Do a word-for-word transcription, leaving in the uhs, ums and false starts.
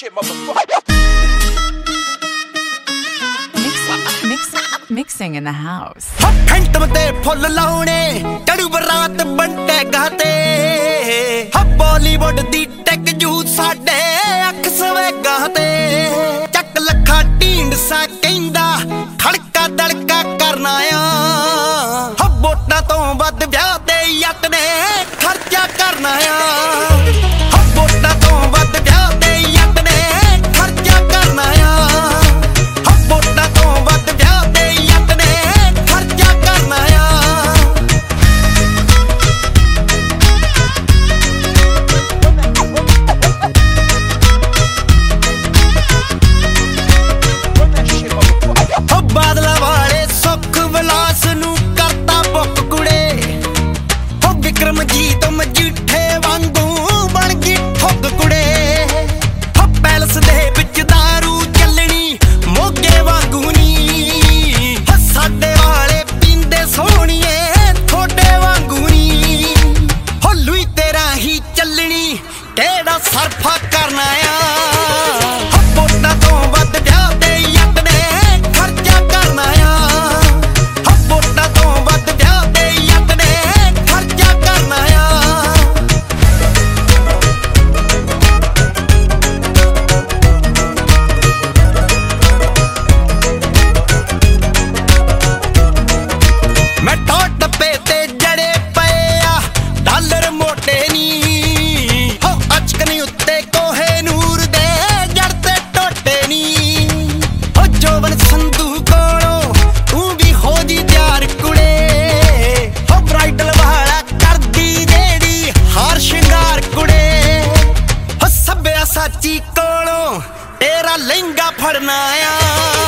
shit, motherfucker. Mix, mix, mixing in the house. Phantom ते full लाउणे चढ़ू बरात बंटे गाते हा बॉलीवुड दी टेक जूत साडे अख सवेगा ते चक लखा टींड सा कहंदा खड़का दड़का करना आ हा वोटां तो वध ब्याह ते यट ने खर्चा करना आ हा वोटां तो वध ब्याह ते यट ने खर्चा करना आ हा वोटां तो वध ब्याह ते यट ने खर्चा करना आ हो बादला वाले सुख विलास नू करता बुक कुड़े हो विक्रमजीत मजीठे वांगू बन गई ठुग कुड़े हो पैलस दे विच दारू चलनी मोगे वांगू नी हो साडे वाले पींदे सोहणीए थोड़े वांगू नी हो लुई तेरा ही चलनी केड़ा सरफा करना आ हो वोटां तो वध ब्याह ते यट ने खर्चा करना आ हो वोटां तो वध ब्याह ते यट ने खर्चा करना आ मैं टोट टप्पे ते जड़े पए आ डॉलर मोटे नी हो अचकनी उत्ते कोहे नूर दे जड़ते टोटे नी हो जोवन संधू कोलों तू भी हो जी त्यार कुड़े हो ब्राइडल वाला कर दी जेड़ी हार शिंगार कुड़े हो सभ्या साची कोलों तेरा लहंगा फड़ना आ